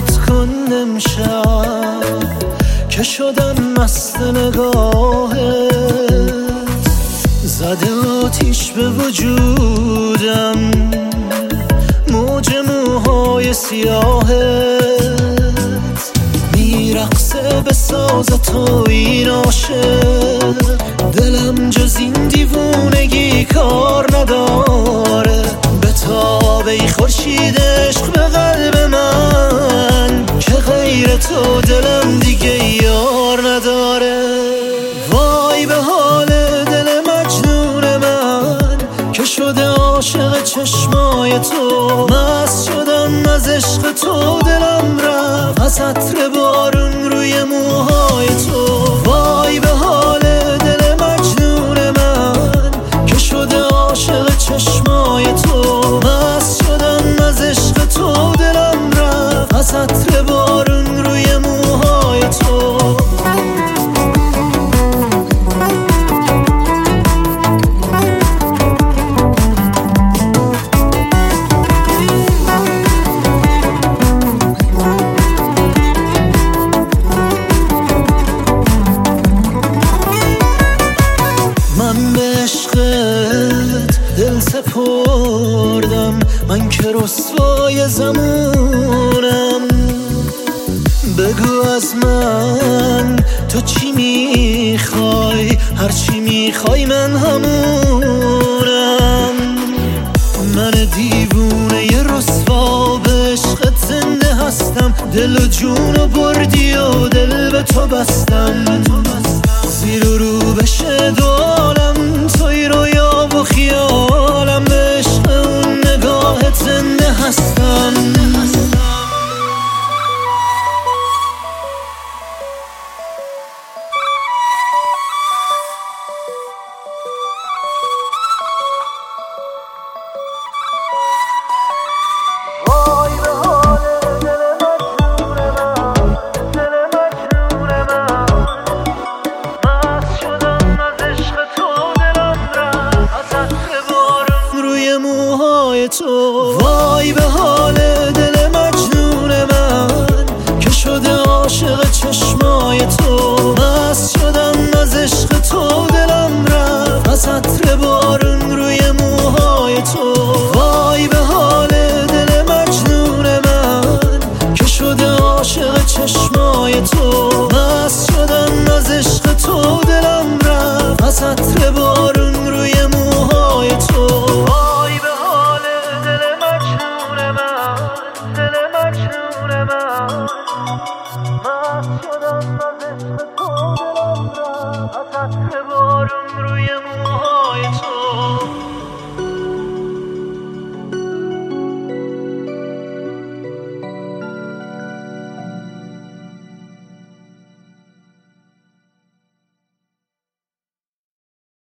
نگات کن امشب که شدم مست نگاهت، زده آتیش به وجودم موج موهای سیاهت، میرقصه به ساز تو این عاشق، دلم جز این دیوونگی کار نداره، به تاب ای خورشید عشق به قلب من که غیر تو دلم دیگه یار نداره. وای به حال دل مجنون من که شده عاشق چشمای تو، مست شدم از عشق تو، دلم رفت از عطر بارون روی موهای تو. وای به حال دل مجنون من که شده عاشق چشمای تو، مست شدم از عشق تو، دلم رفت از عطر بارون روی موهای تو. من به عشقت دل سپردم، من که رسوای زمونم، بگو از من تو چی میخوای، هر چی میخوای من همونم. من دیوونه ی رسوا به عشقت زنده هستم، دل و جونو بردی و دل به تو بستم، زیر و رو بشه دو عالم توی رویا و خیالم، به عشق اون نگاهت زنده هستم.